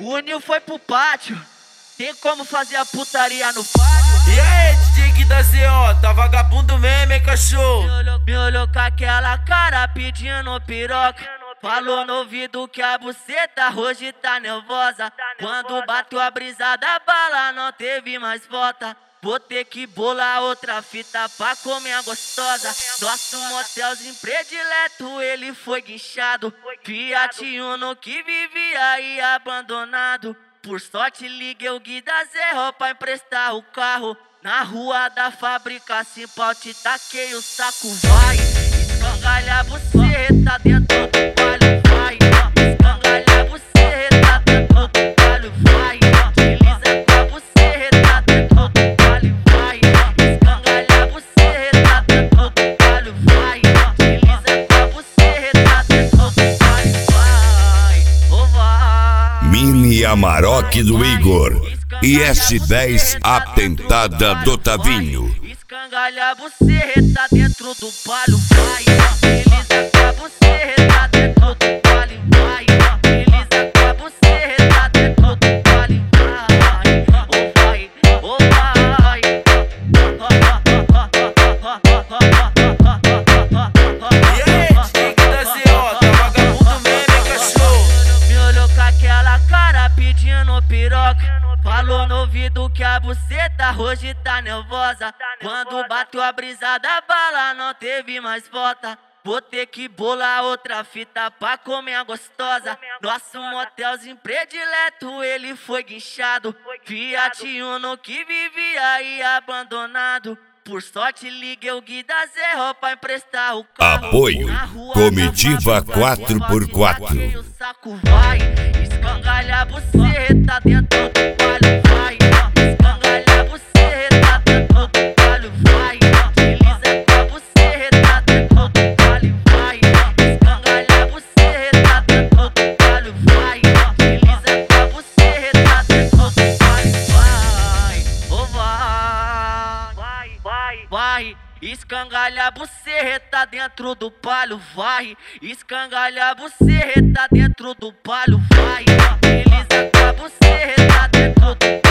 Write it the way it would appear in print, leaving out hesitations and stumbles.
O Nil foi pro pátio, tem como fazer a putaria no pátio? E aí, DJ da ZO, tá vagabundo mesmo, hein, cachorro? Me olhou com aquela cara pedindo piroca. Falou no ouvido que a buceta hoje tá nervosa. Quando bateu a brisa da bala não teve mais volta. Vou ter que bolar outra fita pra comer a gostosa. Nosso motelzinho predileto, ele foi guinchado. Fiat Uno que vivia aí abandonado. Por sorte liguei o Gui da Zerro pra emprestar o carro. Na rua da fábrica Simpal te taquei o saco, vai. Escangalha a buceta dentro do palho, vai. Escangalha a buceta dentro do palho, vai. Desliza com a buceta dentro do palho, vai. Escangalha a buceta dentro do palho, vai. Desliza com a buceta dentro do palho, vai. Oh, vai. Mini Amarok do Igor. IS-10 Atentada do Tavinho. Escangalha a buceta dentro do palho, vai. Desliza com a buceta dentro do palho, vai. Desliza com a buceta dentro do palho, vai. Oh, vai, oh, vai. E aí, DJ da ZO, tá vagabundo mesmo, hein, cachorro? Me olhou com aquela cara pedindo piroca. Falou no ouvido que a buceta hoje tá nervosa. Quando bateu a brisa da bala não teve mais volta. Vou ter que bolar outra fita pra comer a gostosa. Nosso motelzinho predileto, ele foi guinchado. Fiat Uno que vivia aí abandonado. Por sorte liguei o Gui da Zerro pra emprestar o carro. Apoio Comitiva 4x4. O saco, vai. Escangalha a buceta dentro do palho, vai. Escangalha a buceta dentro do palho, vai. Desliza com a buceta dentro do palho, vai. Escangalha a buceta dentro do palho, vai. Desliza com a buceta dentro do palho, vai. Oh, vai. Vai. Escangalha a buceta dentro do palho, vai. Escangalha a buceta dentro do palho, vai. Desliza com a buceta dentro do